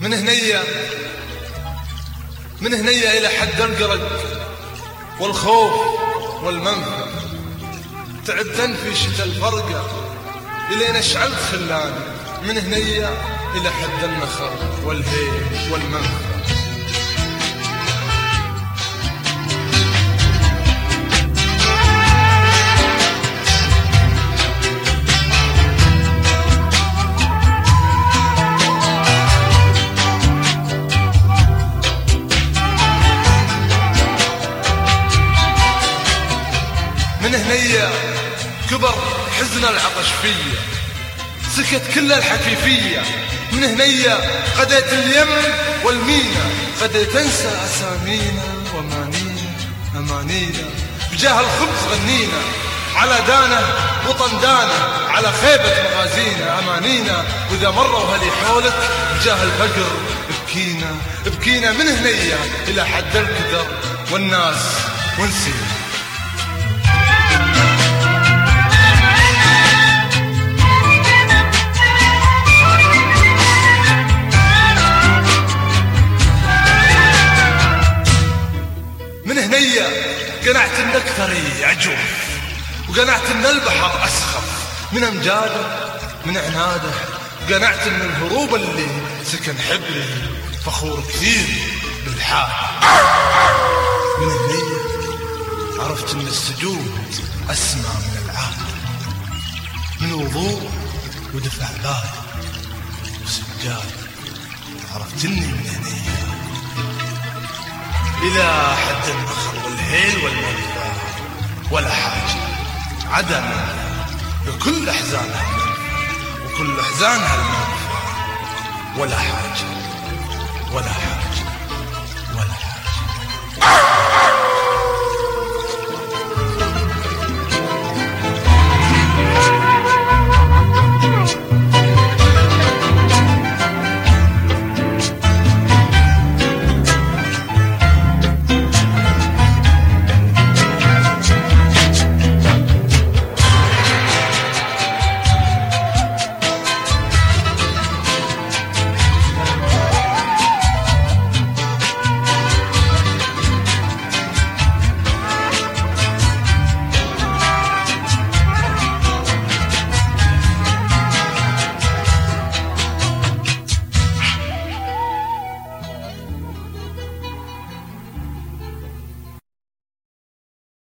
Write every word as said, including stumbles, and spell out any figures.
من هنية من هنية إلى حد القرق والخوف والمنفى، تعب تنفي شتى الفرقة إلين أشعلت خلاني، من هنية إلى حد النخر والهيل والمنفى. من هنية كبر حزن العطش فيا، سكت كل الحفيفية، من هنية قديت اليمن والمينا، قديت انسى اسامينا ومانينا امانينا، بجاه الخبز غنينا على دانه وطن دانه، على خيبة مغازينا امانينا، واذا مروا هلي حولك بجاه الفقر بكينا بكينا. من هنية الى حد الكدر والناس ونسينا. من هنية قنعت ان اكثري عجوف، وقنعت ان البحر اسخف من امجاده من عناده، قنعت ان الهروب اللي سكن حبلي فخور كثير بالحال. من هنية عرفت ان السجود اسمى من العاده، من وضوء ودفع بال وسجاد، عرفت اني من هنية إلى حد النخر والهيل والمنفى، ولا حاجة عدم لكل أحزانها وكل أحزانها المنفى، ولا حاجة ولا حاجة ولا حاجة.